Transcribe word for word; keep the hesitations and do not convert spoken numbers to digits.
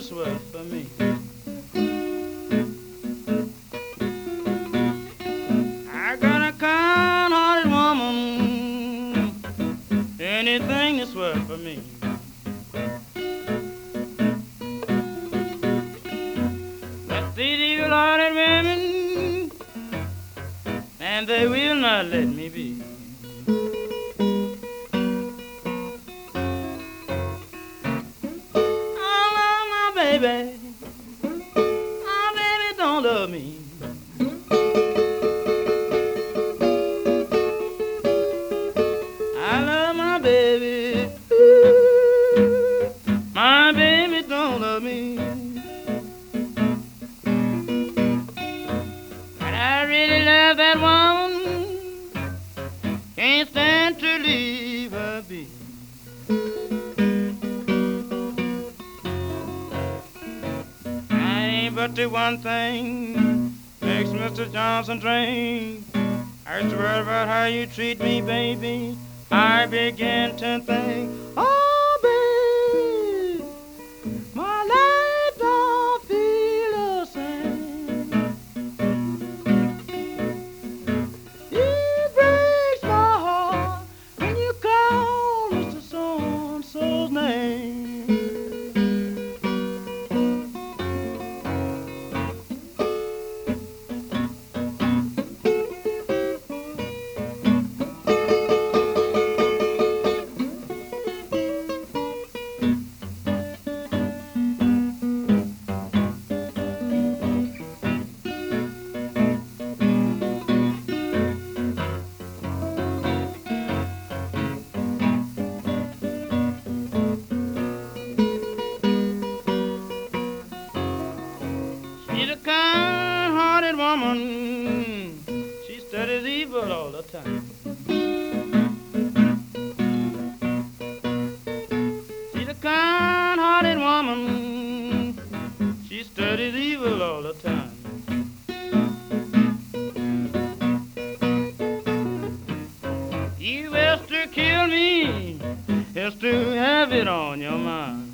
that's what for me. I got a kind-hearted woman, anything that's what for me. But these evil-hearted women, and they will not let me be. Baby, my baby don't love me. I love my baby, ooh, my baby don't love me. But I really love that woman, can't stand to leave her be. But the one thing makes Mister Johnson drink. I used to worry about how you treat me, baby. I began to think, oh, babe, my life don't feel the same. It breaks my heart when you call Mister So-and-so's name. She's a kind-hearted woman, she studies evil all the time. She's a kind-hearted woman, she studies evil all the time. You best to kill me, just to have it on your mind.